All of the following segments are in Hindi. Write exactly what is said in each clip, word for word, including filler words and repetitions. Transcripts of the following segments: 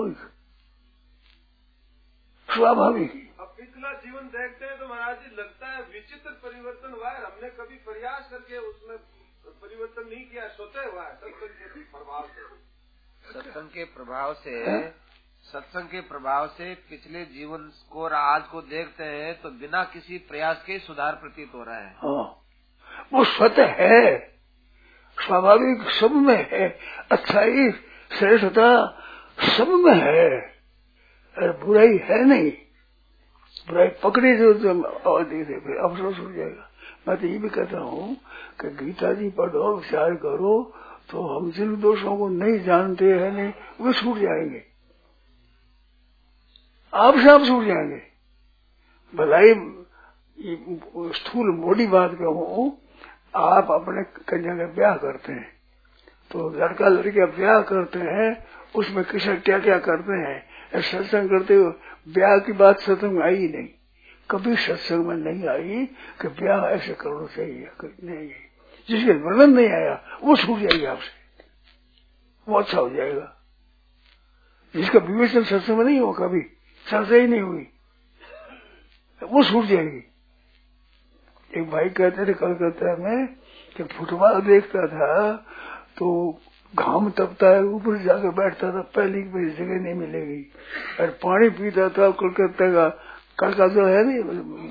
स्वाभाविक स्वाभाविक। अब पिछला जीवन देखते हैं तो महाराज जी लगता है विचित्र परिवर्तन हुआ है। हमने कभी प्रयास करके उसमें परिवर्तन नहीं किया, स्वतः हुआ है सत्संग के प्रभाव से। सत्संग के प्रभाव से सत्संग के प्रभाव से पिछले जीवन को और आज को देखते हैं तो बिना किसी प्रयास के सुधार प्रतीत हो रहा है। हाँ, वो स्वतः है, स्वाभाविक सब में है, अच्छाई श्रेष्ठता सब में है, अरे बुराई है नहीं। बुराई पकड़ी जो अवधि से फिर अफसोस हो जाएगा। मैं तो ये भी कहता हूँ कि गीता जी पढ़ो, विचार करो, तो हम जिन दोषों को नहीं जानते हैं नहीं वे छूट जाएंगे, आप से आप छूट जाएंगे। भलाई स्थूल मोटी बात कहूँ, आप अपने कन्या का ब्याह करते हैं तो लड़का लड़कियां ब्याह करते हैं, उसमें किसे क्या क्या करते हैं, सत्संग करते हो। ब्याह की बात सत्संग में आई नहीं, कभी सत्संग में नहीं आई कि ब्याह ऐसे करना चाहिए, नहीं। जिसके वर्णन नहीं आया वो छूट जाएगी आपसे, वो अच्छा हो जाएगा। जिसका विवेचन सत्संग में नहीं हो, कभी चर्चा ही नहीं हुई, वो छूट जाएगी। एक भाई कहते थे कलकत्ता में कि फुटबॉल देखता था तो घाम तपता है, ऊपर जाकर बैठता था, पहली की जगह नहीं मिलेगी, और पानी पीता था कलकत्ता का कड़का जो है नहीं,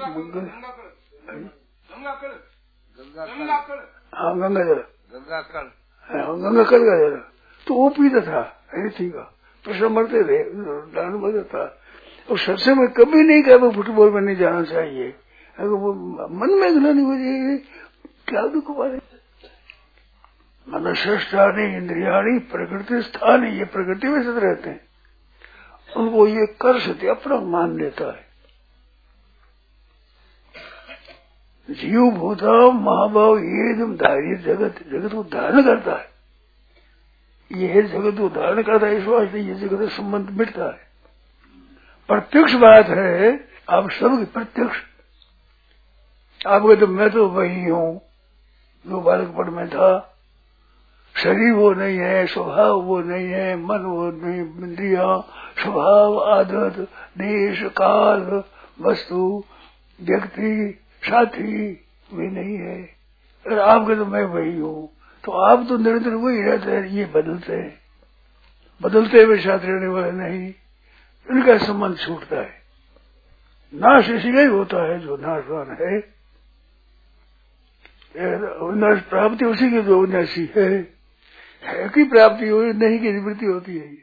हाँ गंगा जल, गंगा कल गंगा कल का जल, तो वो पीता था ऐसी का, पैसा मरते थे, डांड बजा था। और सबसे में कभी नहीं कहा फुटबॉल में नहीं जाना चाहिए, अगर वो मन में ग्लानि हो जाएगी, क्या दुख वाले। मनश्रेष्ठानी इंद्रियाणी प्रकृति स्थान, ये प्रकृति में स्थित रहते हैं, उनको ये कर सकते अपना मान लेता है। जीव भूता महाभाव ये तुम धार्य जगत, जगत को धारण करता है, ये जगत को धारण करता है, इस वास्ते ये जगत से संबंध मिटता है। प्रत्यक्ष बात है, आप सबकी प्रत्यक्ष। आप कहते मैं तो वही हूँ जो बालकपन में था, शरीर वो नहीं है, स्वभाव वो नहीं है, मन वो नहीं, इंद्रिया स्वभाव आदत देश काल वस्तु व्यक्ति साथी वे नहीं है। अगर आप कहते मैं वही हूँ, तो आप तो निरंतर वही रहते हैं, ये बदलते हैं, बदलते हुए साथ रहने वाले नहीं, इनका संबंध छूटता है। नाश इसीलिए होता है जो नाशवान है, नाश प्राप्ति उसी की जो उन्यासी है, है की प्राप्ति हो, नहीं की निवृत्ति होती है।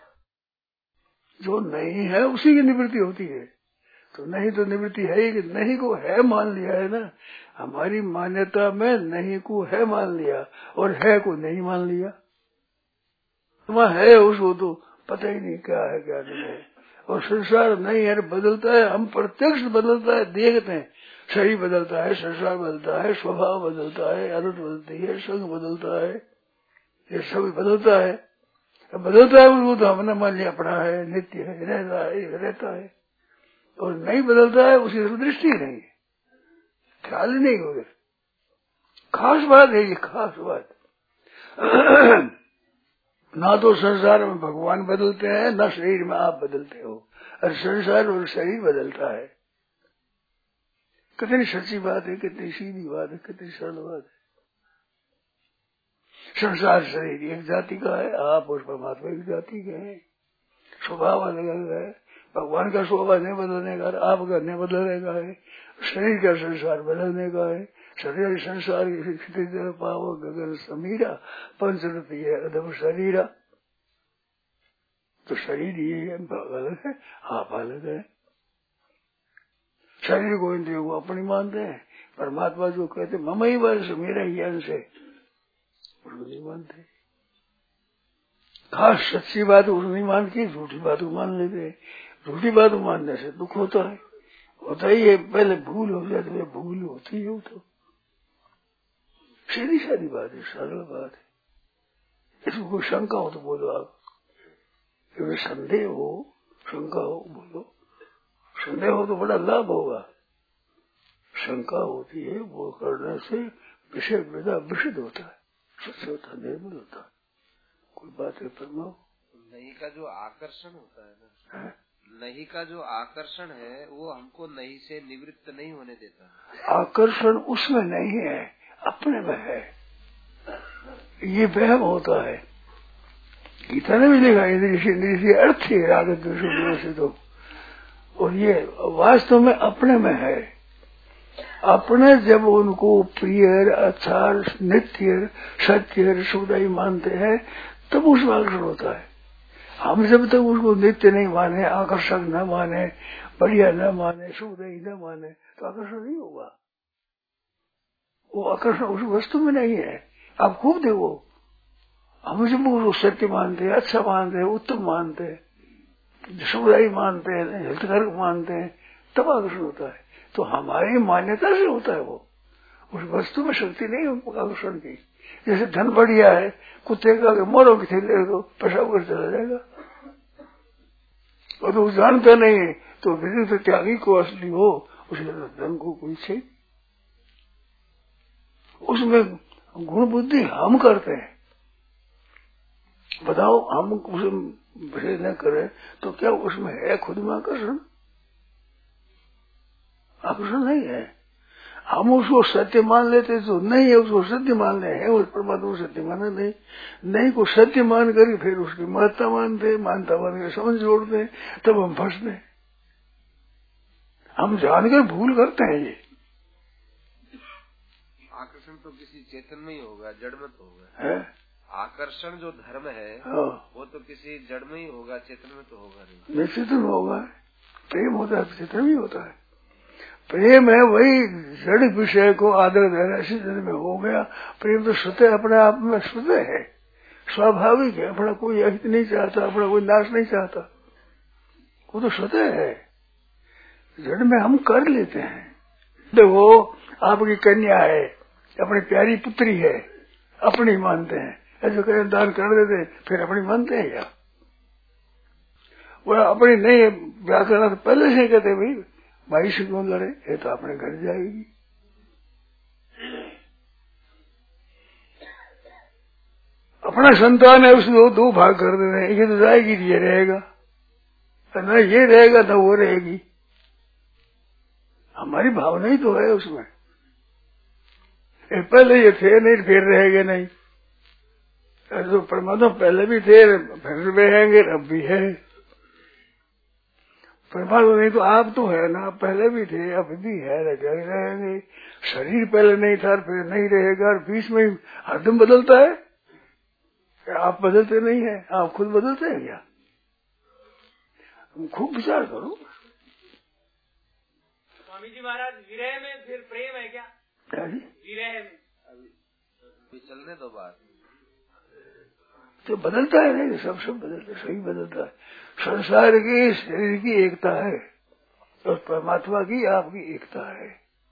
जो नहीं है उसी की निवृत्ति होती है, तो नहीं तो निवृत्ति है ही, कि नहीं को है मान लिया है ना। हमारी मान्यता में नहीं को है मान लिया और है को नहीं मान लिया, वहाँ है उसको तो पता ही नहीं क्या है क्या नहीं है। और संसार नहीं है, बदलता है, हम प्रत्यक्ष बदलता है, देखते हैं, शरीर बदलता है, संसार बदलता है, स्वभाव बदलता है, आदत बदलती है, संग बदलता है, ये सब बदलता है। बदलता है उसको तो हमने मान लिया पड़ा है, नित्य है, रहता है, रहता है। और नहीं बदलता है उसकी दृष्टि नहीं है, ख्याल ही नहीं हो गया। खास बात है ये, खास बात। ना तो संसार में भगवान बदलते हैं, ना शरीर में आप बदलते हो, और संसार और शरीर बदलता है। कितनी सच्ची बात है, कितनी सीधी बात है, कितनी सरल बात है। संसार शरीर एक जाति का है, आप उस परमात्मा एक जाति के हैं, स्वभाव अलग अलग है। भगवान का स्वभाव नहीं बदलने का, आपका नहीं बदलने का है, शरीर का संसार बदलने का है। शरीर संसार की स्थिति पावो गगन समीरा, पंचरती है अदब शरीरा। तो शरीर ये अलग है, आप अलग है। शरीर को इंद्रियों को अपनी मानते हैं, परमात्मा जो कहते मम ही वर्ष मेरा ही अंश है, उसको नहीं मानते। खास सच्ची बात उसको नहीं मानती, झूठी बात को मान लेते हैं। झूठी बात को मानने से दुख होता है, होता ही है। पहले भूल हो जाती है, भूल होती हो तो सीधी सादी बात है, सरल बात है। इसको कोई शंका हो तो बोलो आप, क्योंकि संदेह हो, शंका हो बोलो। संदेह हो तो बड़ा लाभ होगा, शंका होती है वो करने से विषय विदा विशुद्ध होता है, सच होता है, निर्मल होता है। कोई बात है फरमाओ। नहीं का जो आकर्षण होता है ना, नहीं का जो आकर्षण है वो हमको नहीं से निवृत्त नहीं होने देता। आकर्षण उसमें नहीं है, अपने में है। ये वहम होता है। गीता ने भी लिखा इंद्रिय अर्थ है राग द्वेष से तो, और ये वास्तव में अपने में है। अपने जब उनको प्रिय, अच्छा, नित्य, सत्य, सुदाई मानते हैं तब उसमें आकर्षण होता है। हम जब तक उसको नित्य नहीं माने, आकर्षक न माने, बढ़िया न माने, सुदाई न माने तो आकर्षण नहीं होगा। वो आकर्षण उस वस्तु में नहीं है। आप खूब देखो, हम जब उसको सत्य मानते हैं, अच्छा मानते हैं, उत्तम मानते हैं, सुदाई मानते हैं, हितकारक मानते हैं, तब आकर्षण होता है। तो हमारी मान्यता से होता है। वो उस वस्तु में शक्ति नहीं है आकर्षण की। जैसे धन बढ़िया है, कुत्ते का मोरों की थैले को पेशाब कर चला जाएगा, और तो जानता नहीं है तो विरुद्ध त्यागी को असली हो, उसे धन को कोई चाहिए। उसमें गुण बुद्धि हम करते हैं। बताओ, हम उसे भले न करें तो क्या उसमें है खुद में आकर्षण? आकर्षण नहीं है। हम उसको सत्य मान लेते तो नहीं है, उसको सत्य मान ले है, उस परमात्मा को सत्य माना नहीं, नहीं को सत्य मान कर फिर उसकी महत्ता मानते, मानता मान कर समझ जोड़ते, तब हम फंसते। हम जानकर भूल करते हैं। ये आकर्षण तो किसी चेतन में ही होगा, जड़ में तो होगा है? आकर्षण जो धर्म है वो तो किसी जड़ में ही होगा, चेतन में तो होगा नहीं। नहीं, चेतन होगा। प्रेम होता है, चेतन भी होता है। प्रेम है वही जड़ विषय को आदर देना, इसी जन्म में हो गया। प्रेम तो स्वतः अपने आप में स्वतः है, स्वाभाविक है। अपना कोई अहित नहीं चाहता, अपना कोई नाश नहीं चाहता, वो तो स्वतः है। जड़ में हम कर लेते हैं। देखो, आपकी कन्या है, अपनी प्यारी पुत्री है, अपनी मानते हैं। ऐसे कहें दान कर देते, फिर अपनी मानते हैं क्या? वो अपनी नहीं ब्याह करना तो पहले से कहते भाई भाई से क्यों लड़े, ये तो अपने घर जाएगी। अपना संतान है, उसको दो भाग कर देते हैं, ये तो जाएगी, ये रहेगा, न ये रहेगा न वो रहेगी। हमारी भावना ही तो है उसमें। पहले ये थे नहीं, फिर रहेंगे नहीं। तो परमात्मा पहले भी थे, फिर रहेंगे, अब भी है। परमात्मा नहीं तो आप तो है ना, पहले भी थे, अब भी है, रहेंगे। शरीर पहले नहीं था, फिर नहीं रहेगा, और बीच में हरदम बदलता है। आप बदलते नहीं है, आप खुद बदलते हैं क्या? खूब विचार करो। स्वामी जी महाराज, विरह में फिर प्रेम है क्या? क्या जी? विरह में अभी चलने दो बात। तो बदलता है नहीं, सब सब बदलता है, सही बदलता है। संसार की शरीर की एकता है और परमात्मा की आपकी एकता है।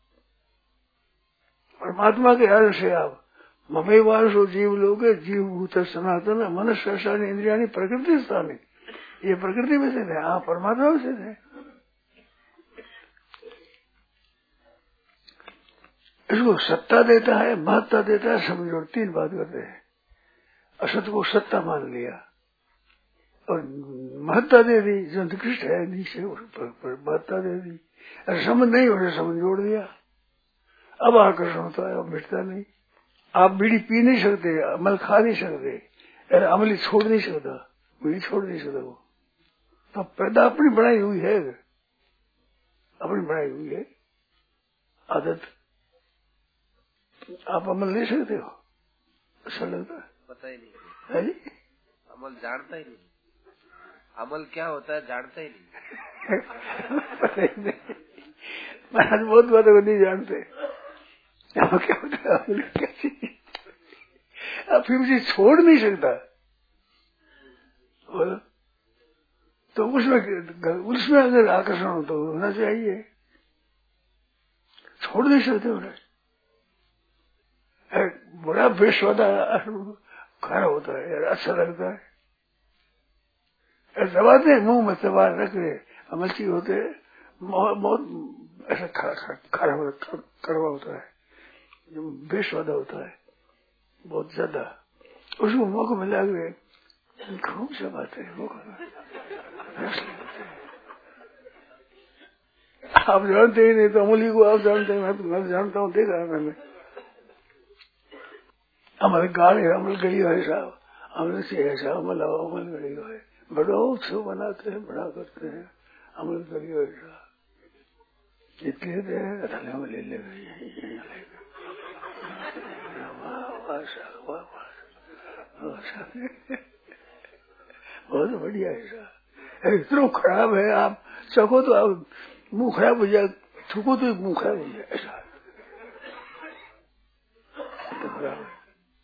परमात्मा के अर्थ से आप ममेवांशो जीव लोगे, जीव भूत सनातन मनुष्य शानी इंद्रियानी प्रकृति स्थानी, ये प्रकृति में से थे, आप परमात्मा में से थे। इसको सत्ता देता है, महत्ता देता है, समझो तीन बात करते हैं। असत को सत्ता मान लिया और महत्ता दे दी, जो निकृष्ट है नीचे महत्ता दे दी, अरे समझ नहीं हो, समझ जोड़ दिया। अब आकर्षण होता है, अब मिटता नहीं। आप बीड़ी पी नहीं सकते, अमल खा नहीं सकते, अरे अमली छोड़ नहीं सकता, बीड़ी छोड़ नहीं सकता। वो तो पैदा अपनी बनाई हुई है, अपनी बनाई हुई है आदत। आप अमल ले सकते हो, अच्छा लगता है, पता ही नहीं है जी? अमल जानता ही नहीं, अमल क्या होता है जानता ही नहीं। पता ही नहीं, महाराज बहुत बातों को नहीं जानते। अब क्या होता है, अमल क्या चीज, अब फिर मुझे छोड़ नहीं सकता। बोलो तो उसमें उसमें अगर आकर्षण हो तो होना चाहिए, छोड़ नहीं सकते उन्हें। बड़ा बेस्वादा खाना होता है यार, अच्छा लगता है, दबाते मुंह में दबा रख रहे, अमलची होते बहुत ऐसा खारा कड़वा होता है, बेस्वादा होता है बहुत ज्यादा। उसको मौका मिला के खूब सा बात है वो। आप जानते ही नहीं तो अमूली को आप जानते हैं, मैं तो मैं जानता हूँ, देखा है मैंने। हमारे गाड़ है, अमल गली है साहब, अमल से है साहब, अमल अमल गली है, बड़ा उत्सव बनाते हैं, बड़ा करते हैं, अमल गली है साहब। जितने अथले में ले ले बहुत बढ़िया है साहब। इतना खराब है, आप सको तो आप मुंह खराब हो जाए, थूको तो मुंह खराब हो जाए, ऐसा तो खराब है,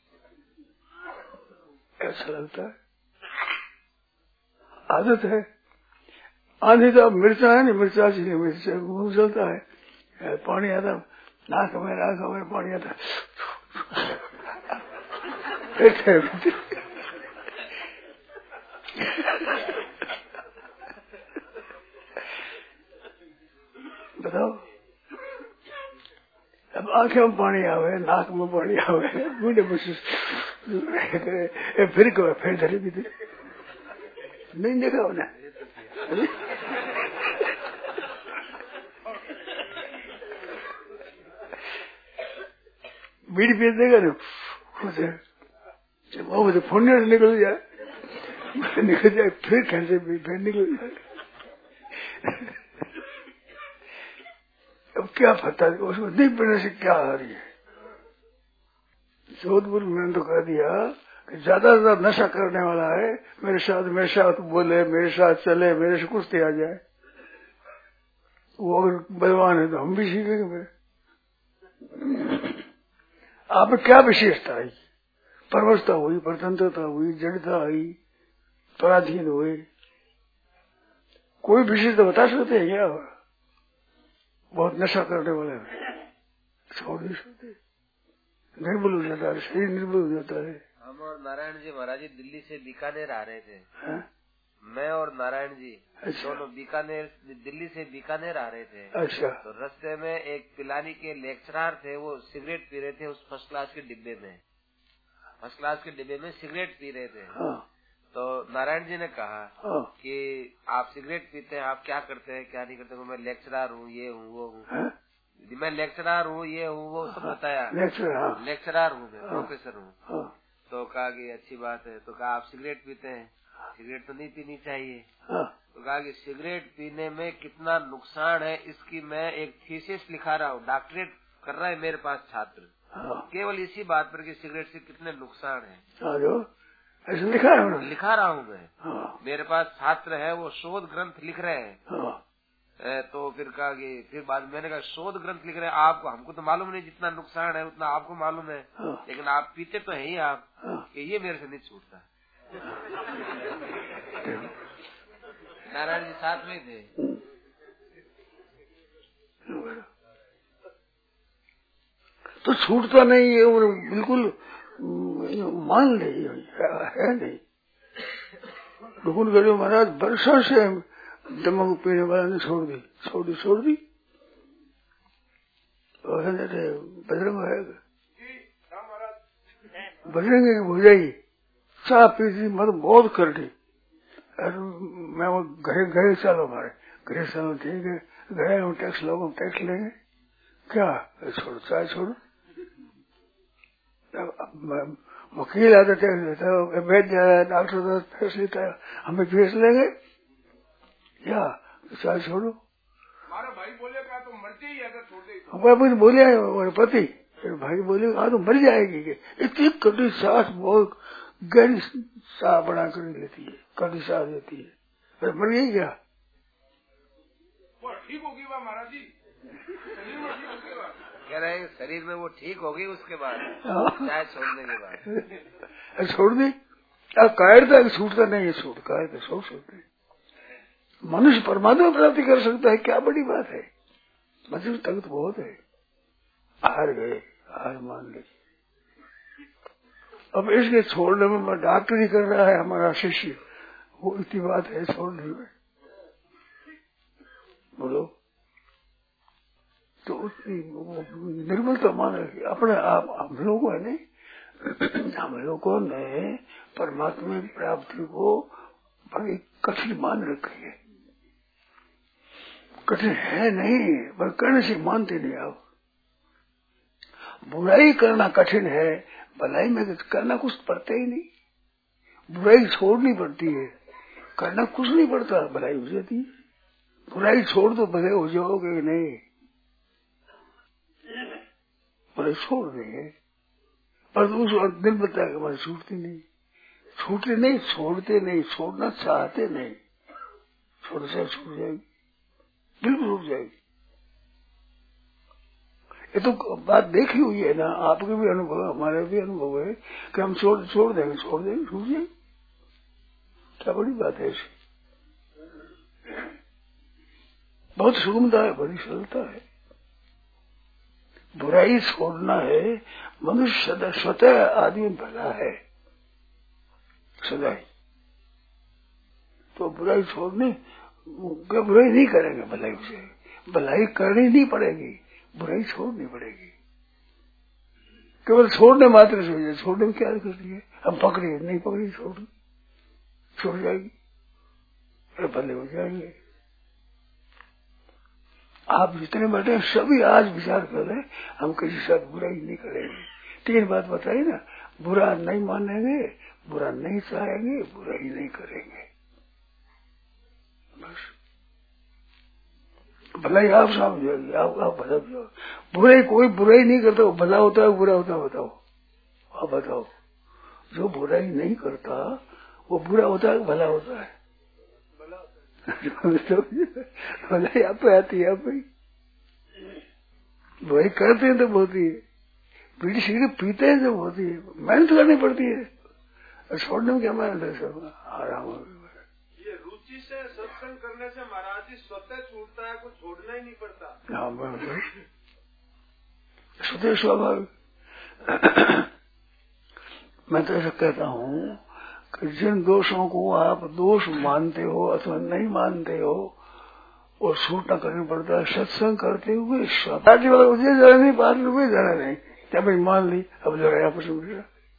ऐसा लगता है। आदत है। आधी तो अब मिर्चा है ना, मिर्चा से मिर्चा मुंह चलता है, पानी आता नाक में, नाक में पानी आता बताओ। अब आंखें में पानी आवे, नाक में पानी आवे, बूढ़े बच्चे फिर कहो, फिर धरे भी धरे नहीं देखा होना। बीड़ी पी देगा ना, वो तो फोड़ने से निकल जाए, निकल जाए, फिर कैसे भी फिर निकल जाए। अब क्या पता उसको नहीं पीने से क्या आ रही है। जोधपुर में मैंने तो कह दिया कि ज्यादा से ज्यादा नशा करने वाला है, मेरे साथ मेरे साथ बोले, मेरे साथ चले, मेरे से कुश्ती आ जाए। वो अगर बलवान है तो हम भी सीखेंगे। आप में क्या विशेषता आई? परवशता हुई, प्रतंत्रता हुई, जड़ता हुई, पराधीन हुई, कोई विशेषता बता सकते हैं क्या? बहुत नशा करने वाले छोड़ नहीं सकते, निर्बल हो जाता है, शरीर निर्बल हो जाता है। हम और नारायण जी महाराज जी दिल्ली से बीकानेर आ रहे थे। है? मैं और नारायण जी अच्छा। दोनों बीकानेर, दिल्ली से बीकानेर आ रहे थे। अच्छा। तो रास्ते में एक पिलानी के लेक्चरर थे, वो सिगरेट पी रहे थे उस फर्स्ट क्लास के डिब्बे में, फर्स्ट क्लास के डिब्बे में सिगरेट पी रहे थे। हाँ। तो नारायण जी ने कहा हाँ। कि आप सिगरेट पीते हैं, आप क्या करते हैं क्या नहीं करते? मैं लेक्चरर हूँ, ये हूँ वो हूँ। मैं लेक्चरर हूँ, ये हूँ वो सब बताया। लेक्चरर लेक्चरर हूँ, मैं प्रोफेसर हूँ। हाँ। तो कहा कि अच्छी बात है। तो कहा आप सिगरेट पीते हैं, सिगरेट तो नहीं पीनी चाहिए। हाँ। तो कहा कि सिगरेट पीने में कितना नुकसान है इसकी मैं एक थीसिस लिखा रहा हूँ, डॉक्टरेट कर रहा है मेरे पास छात्र। हाँ। केवल इसी बात पर कि सिगरेट से कितने नुकसान है ऐसा लिखा है उन्होंने? लिखा रहा हूँ मैं। हाँ। मेरे पास छात्र है, वो शोध ग्रंथ लिख रहे हैं। हाँ। तो फिर कहा कि फिर बाद मैंने कहा शोध ग्रंथ लिख रहे हैं, आपको हमको तो मालूम नहीं जितना नुकसान है उतना आपको मालूम है। हाँ। लेकिन आप पीते तो है ही आप। हाँ। कि ये मेरे से नहीं छूटता। नारायण जी साथ में थे। तो छूटता नहीं है, बिल्कुल मान ले है नहीं। रुकुन गरीब महाराज वर्षों से दमक पीने वाला ने छोड़ दी, छोड़ दी, छोड़ दी। बजरंग है, बजरंग हो जाएगी, चाह पी थी, मतलब बहुत कर दी। मैं वो घरे घरे चलो, हमारे घरे चलो, ठीक है, घरे हम टैक्स लोगों टैक्स लेंगे क्या? छोड़ो, चाय छोड़ो। वकील आता टैक्स लेता है, वैद्य जा रहा है, डॉक्टर टैक्स लेता है, हमें फीस लेंगे क्या? चाय छोड़ो। हमारा भाई बोलेगा तो मरते ही अगर छोड़ दे। हमारे बोले हमारे पति, भाई बोले हाँ तो मर जाएगी। इतनी कड़ी सांस बहुत गहरी सांस बना कर लेती है, कड़ी सांस देती है, फिर मर गई क्या? वो ठीक होगी वह महाराज जी, शरीर में ठीक होगी वह। कह रहे हैं शरीर में वो ठीक होगी उसके बाद, चाय छोड़ने के बाद। छोड़ दी। अब कायरता छूटता नहीं है, छूट कायरता छोड़ सकते। मनुष्य परमात्मा प्राप्ति कर सकता है, क्या बड़ी बात है। मनुष्य तक बहुत है, हार गए, हार मान ली। अब इसके छोड़ने में डॉक्टरी कर रहा है हमारा शिष्य, वो इतनी बात है छोड़ने में, बोलो तो उतनी निर्बलता मान रखी अपने आप। हम लोगों है नहीं, हम लोगों ने परमात्मा की प्राप्ति को बड़ी कठिन मान रखी है। कठिन है नहीं, पर करने से मानते नहीं आप। बुराई करना कठिन है, भलाई में करना कुछ पड़ता ही नहीं। बुराई छोड़नी पड़ती है, करना कुछ नहीं पड़ता, भलाई हो जाती है। बुराई छोड़ दो, भले हो जाओगे नहीं, बुराई छोड़ देंगे, पर उस दिल बता के हमारी छूटती नहीं, छूटते नहीं, छोड़ते नहीं, छोड़ना चाहते नहीं, छोड़ से छूट जाएगी, बिल्कुल छूट जाएगी। ये तो बात देखी हुई है ना, आपके भी अनुभव, हमारे भी अनुभव है कि हम छोड़ छोड़ देंगे, छोड़ देंगे, छूट जाएगी। क्या बड़ी बात है ऐसी, बहुत सुगमता है, बड़ी सरलता है। बुराई छोड़ना है, मनुष्य स्वतः आदमी भला है सदा ही, तो बुराई छोड़ने, बुराई नहीं करेंगे, भलाई से भलाई करनी नहीं पड़ेगी, बुराई छोड़नी पड़ेगी। केवल छोड़ने मात्र से हो जाए, छोड़ने में क्या करती है, हम पकड़े नहीं पकड़ी, छोड़ छोड़ जाएगी, अरे भले हो जाएंगे। आप जितने बैठे सभी आज विचार कर रहे, हम किसी के साथ बुराई नहीं करेंगे। तीन बात बताई ना, बुरा नहीं मानेंगे, बुरा नहीं चाहेंगे, बुराई नहीं करेंगे, बस। भलाई आप समझोगे, आप आप भला जाओ। बुराई कोई बुराई नहीं करता, भला होता है बुरा होता है, बताओ आप बताओ। जो बुराई नहीं करता वो बुरा होता है भला होता है, भलाई आप पे आती है, आप बुराई करते हैं तो होती है, बीड़ी सिगरेट पीते हैं तो होती है, मेहनत करनी पड़ती है, और छोड़ने में क्या मेहनत है, सब आराम हो। ये रुचि से सत्संग करने से महाराज जी स्वतः छूटता है, कुछ छोड़ना ही नहीं पड़ता। हाँ बराबर, स्वतः स्वाभाविक। मैं तो ऐसा कहता हूँ कि जिन दोषों को आप दोष मानते हो अथवा नहीं मानते हो, और छूटना करना पड़ता है सत्संग करते हुए। शादी वाला मुझे जरा नहीं, बाहर रुपये जरा नहीं, क्या भाई मान ली, अब जरा आपस में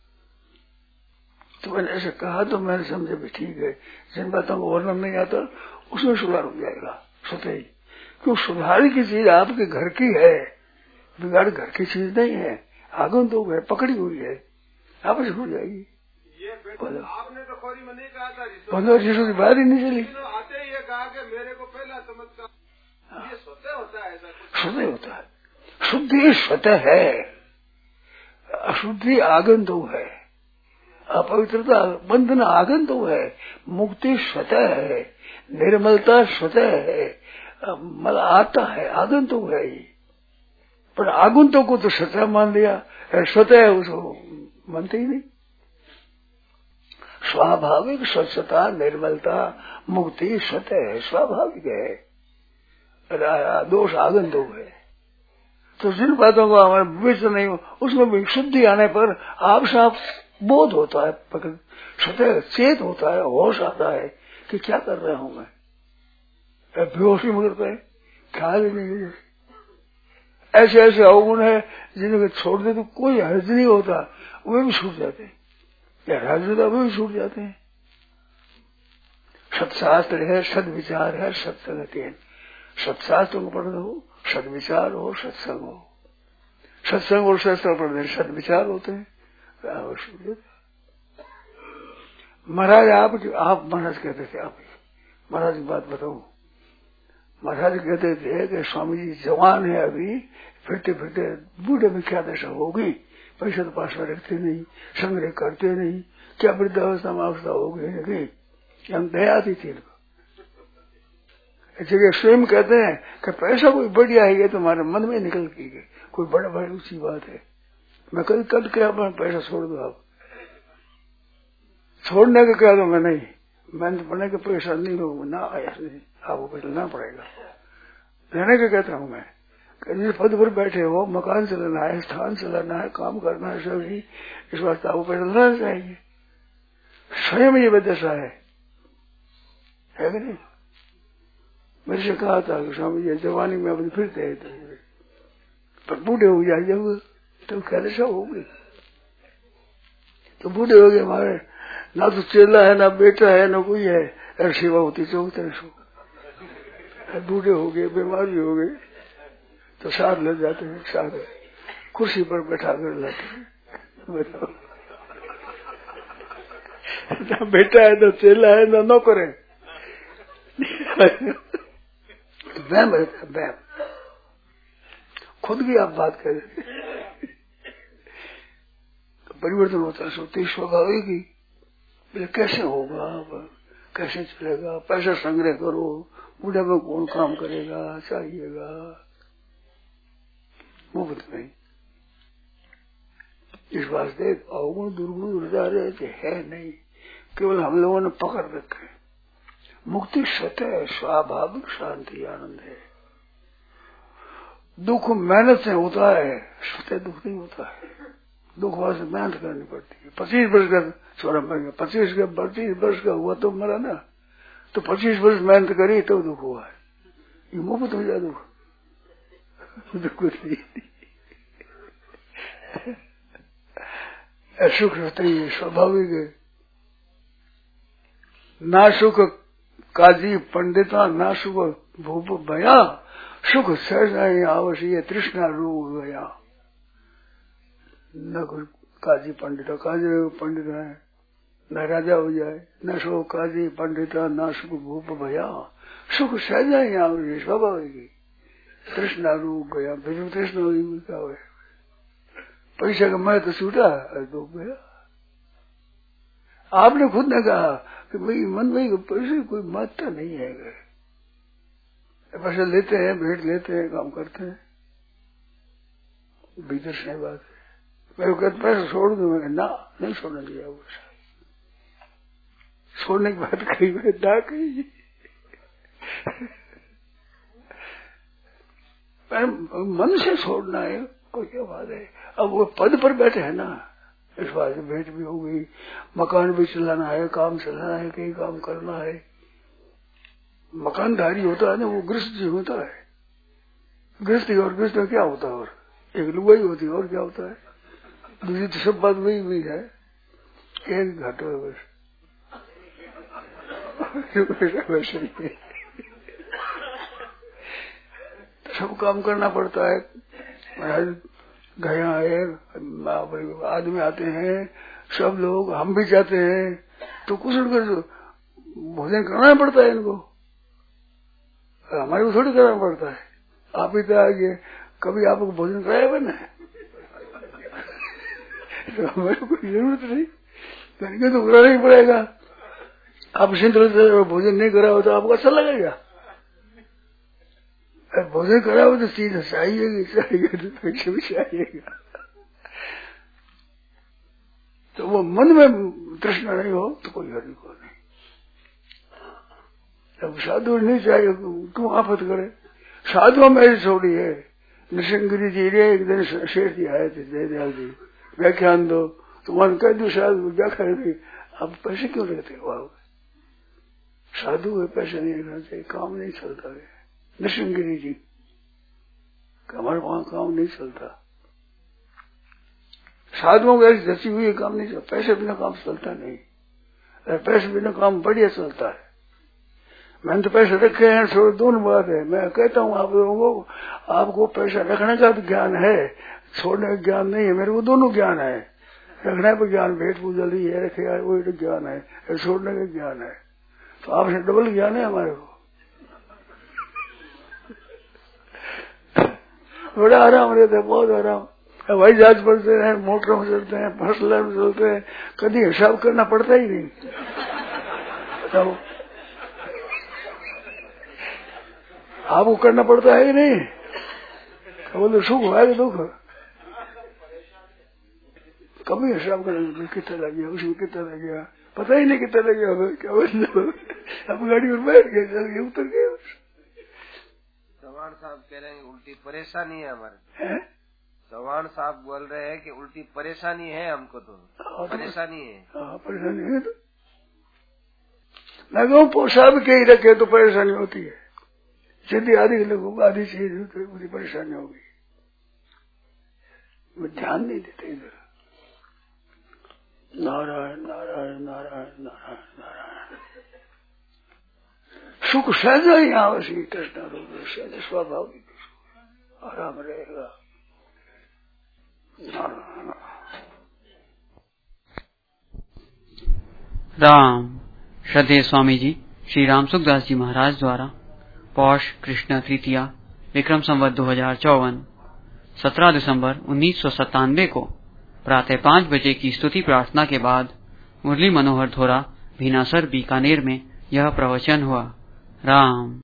तो मैंने ऐसे कहा, तो मैंने समझा भी ठीक है, जिन बातों को वर्णन नहीं आता उसमें सुधार हो जाएगा स्वतः ही। क्यों, सुधार की चीज आपके घर की है, बिगाड़ घर की चीज नहीं है, आगंतुक है, पकड़ी हुई है, आपस हो जाएगी। ये आपने तो खोरी में नहीं कहा था, पंद्रह जीसो की बात ही नहीं चली, आते ही ये कहा कि मेरे को पहला चमत्कार, ये स्वतः होता है, स्वतः होता है। शुद्धि स्वतः है, अशुद्धि आगंतुक है, अपवित्रता बंधन आगंतुक है, मुक्ति स्वतः है, निर्मलता स्वतः है, मल आता है, आगंतुक है ही। पर आगंतुक को तो स्वतः मान लिया, स्वतः उसको मानते ही नहीं। स्वाभाविक स्वच्छता, निर्मलता, मुक्ति स्वतः है, स्वाभाविक है, दोष आगंतुक है। तो जिन बातों को हमारे विवेचन नहीं हो, उसमें भी शुद्धि आने पर आप साफ बोध होता है, स्वतः चेत होता है, होश आता है कि क्या कर रहा हूं मैं, बेहोशी में करता है, ख्याल ही नहीं। ऐसे ऐसे अवगुण है जिन्हें छोड़ दे तो कोई हर्ज नहीं होता, वे भी छूट जाते हैं, या हर्ज होता वे भी छूट जाते हैं। सत्शास्त्र है, सदविचार है, सत्संग है। सत्शास्त्र को पढ़ लो, सदविचार हो, सत्संग हो, सत्संग और शास्त्र पढ़ने सदविचार होते हैं। महाराज आप आप महाराज कहते थे, आप महाराज की बात बताऊं, महाराज कहते थे कि स्वामी जी जवान है अभी, फिरते फिरते बूढ़े में क्या दशा होगी, पैसा तो पास में रखते नहीं, संग्रह करते नहीं, क्या वृद्धावस्था में अवस्था होगी, हम दया आती थी इनको। जगह स्वयं कहते हैं कि पैसा कोई बढ़िया है, ये तुम्हारे मन में निकल की गई, कोई बड़ा बड़ी ऊंची बात है। मैं कभी कद क्या अपना पैसा छोड़ दो, आप छोड़ने का कह दो, मैं नहीं, मैंने तो पढ़ने का पैसा नहीं हो ना आया, आपको पैसा लेना पड़ेगा, लेने का कहता हूँ मैं। जिस पद पर बैठे हो, मकान चलाना है, स्थान चलाना है, काम करना है, सभी इस वास्ते आपको पैसा लेना चाहिए। स्वयं ये दशा है, है कि नहीं? मेरे से कहा था कि स्वामी जी जवानी में अपनी फिरते हैं, पर बूढ़े हो जाए जब तो क्या दशा होगी। तो बूढ़े हो गए हमारे, ना तो चेला है ना बेटा है ना कोई है, ऐसी सेवा होती चौक तरह सो। बूढ़े हो गए, बीमार भी हो गए, तो साथ ले जाते हैं, साथ कुर्सी पर बैठा कर लाते हैं। बताओ, ना बेटा है ना चेला है ना नौकर है, वहम रहता है, वहम। खुद की आप बात करें तो परिवर्तन होता है, सोते स्वाभाविक ही कैसे होगा, कैसे चलेगा, पैसा संग्रह करो, बूढ़े में कौन काम करेगा, चाहिएगा, मुफ्त नहीं। इस वास्ते अवगुण दुर्गुण उर्जा रहते है नहीं, केवल हम लोगों ने पकड़ रखे। मुक्ति स्वतः स्वाभाविक शांति आनंद है। दुख मेहनत से होता है, स्वतः दुख नहीं होता है। दुख वास्ते मेहनत करनी पड़ती है। पच्चीस वर्ष का छोरा मर गया, पच्चीस का पच्चीस वर्ष का हुआ तो मरा ना, तो पच्चीस वर्ष मेहनत करी तो दुख हुआ है। ये मुफ्त हो जाए दुख, दुख नहीं। सुख रहता ही है, स्वाभाविक है। ना सुख काजी पंडिता, ना सुख भूप भया, सुख सहज आवश्य तृष्णा रोग गया। न कुछ काजी पंडित, काजी पंडित है न राजा हो जाए, न सुख काजी पंडिता ना सुख भूप भया, सुख सहज आवश्य स्वाभाविक। तृष्णा रोग गया, फिर तृष्णा हुई क्या हुआ, पैसा का मैं तो छूटा डूब गया। आपने खुद ने कहा कि भाई मन में पैसे कोई महत्ता नहीं है, पैसे लेते हैं, भेंट लेते हैं, काम करते हैं, भीतर से बात है। मैं कहते पैसा छोड़ दूं, मैं ना नहीं छोड़ना दिया, वो छोड़ने की बात कही, मैं ना कही। मन से छोड़ना है, कोई क्या बात है। अब वो पद पर बैठे है ना, इस बात से भेंट भी हो गई, मकान भी चलाना है, काम चलाना है, कई काम करना है। मकानधारी होता है ना, वो गृहस्थ जी होता है। गृहस्थी और गृहस्थ क्या होता है, और एक लुगाई होती है, और क्या होता है। दूसरी तो सब बात वही वही है, एक घाटो है बस। सब काम करना पड़ता है। गया है, आदमी आते हैं, सब लोग, हम भी जाते हैं, तो कुछ भोजन करना पड़ता है इनको, हमारे को थोड़ी करना पड़ता है। आप ही तो आगे कभी आपको भोजन कराया बना है, तो हमारे कोई जरूरत नहीं, तो तो कराना ही पड़ेगा। आप सिंधु भोजन नहीं करा हो तो आपको अच्छा लगेगा, भोजन करा हो तो चीज चाहिए चाहिए तो पैसे भी चाहिएगा। तो वो मन में तृष्णा नहीं हो तो कोई हरि को नहीं। अब साधु नहीं चाहिए, क्यों आफत करे। साधुओं में ऐसी छोड़ी है। नृसिंहगिरी जी रे एक दिन शेष जी आए थे, जयदयाल जी, व्याख्यान दो, तो मन कह दो साधु व्याख्या दी, आप पैसे क्यों लेते हो। आप साधु है, पैसे नहीं लेना चाहिए, काम नहीं चलता है। नृसिंहगिरी जी, हमारे वहां काम नहीं चलता। साधुओं को ऐसी धसी हुई काम नहीं चलता, पैसे बिना काम चलता नहीं, पैसे बिना काम बढ़िया चलता है। मैंने तो पैसे रखे हैं, सो दोनों बात है। मैं कहता हूँ आप लोगों को, आपको पैसा रखने का भी ज्ञान है, छोड़ने का ज्ञान नहीं है। मेरे को दोनों ज्ञान है, रखने पर ज्ञान, भेंट पूजा ली है, रखे वो ज्ञान है, छोड़ने का ज्ञान है। तो आपसे डबल ज्ञान है हमारे को। बड़ा आराम रहता है, बहुत आराम। हवाई जहाज पर चलते हैं, मोटरों में चलते हैं, फर्स्ट क्लास में चलते हैं, कभी हिसाब करना पड़ता ही नहीं। तो आपको करना पड़ता है कि नहीं, बोले सुख हुआ कि दुख, कभी हिसाब करना कितना लग गया, उसमें कितना लग गया, पता ही नहीं कितना लग गया। क्या मतलब, अब गाड़ी में बैठ गए, चल गए, उतर गए। चौहान साहब कह रहे हैं उल्टी परेशानी है हमारे। चौहान साहब बोल रहे हैं कि उल्टी परेशानी है हमको, तो परेशानी है। हाँ परेशानी है, तो मैं कहूँ पोशाब के ही रखे तो परेशानी होती है। यदि आदि लोगों को आधी चीज तो मुझे परेशानी होगी, वो ध्यान नहीं देते इधर। नारायण नारायण नारायण नारायण नारायण। सुख सहज ही यहाँ श्री कृष्ण रूप सहज स्वाभाविक आराम रहेगा। नारायण राम। श्रद्धेय स्वामी जी श्री राम सुखदास जी महाराज द्वारा पौष कृष्ण तृतीया विक्रम संवत दो हजार चौवन सत्रह दिसंबर उन्नीस सौ सत्तानवे को प्रातः पाँच बजे की स्तुति प्रार्थना के बाद मुरली मनोहर धोरा भीनासर बीकानेर में यह प्रवचन हुआ। राम।